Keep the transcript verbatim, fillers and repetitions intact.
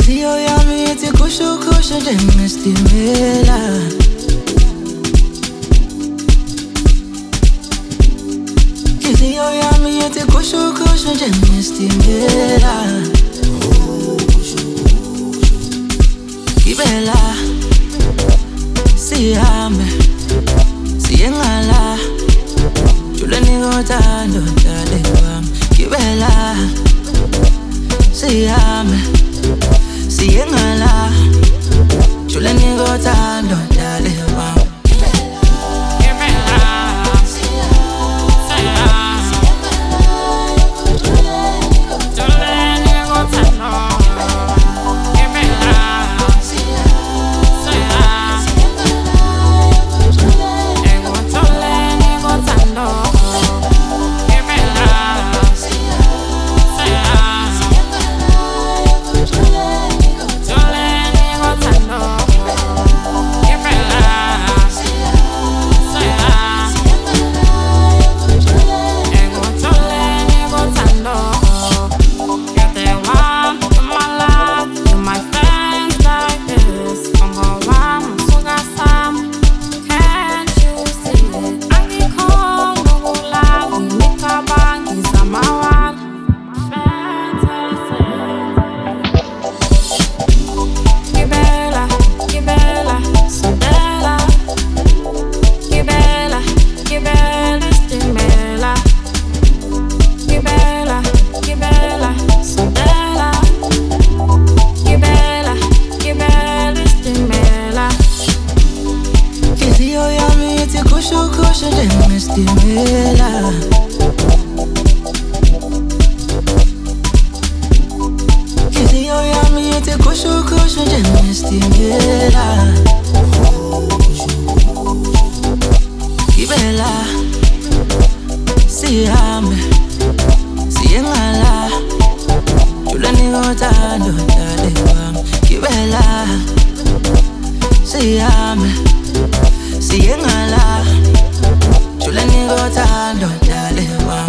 Inhliziyo yami ithi kusho kusho njengesitimela. Inhliziyo yami ithi kusho kusho njengesitimela. Gibela sihambe siye ngala, juleni ngothando dale wami. Gibela sihambe siye ngala, juleni ngothando dale wami. Kusho kusho njengesitimela. Inhliziyo yami ithi kusho kusho njengesitimela. Gibela sihambe siye ngala, juleni ngothando dale wami. Gibela sihambe siye ngala, juleni ngothando dale wami.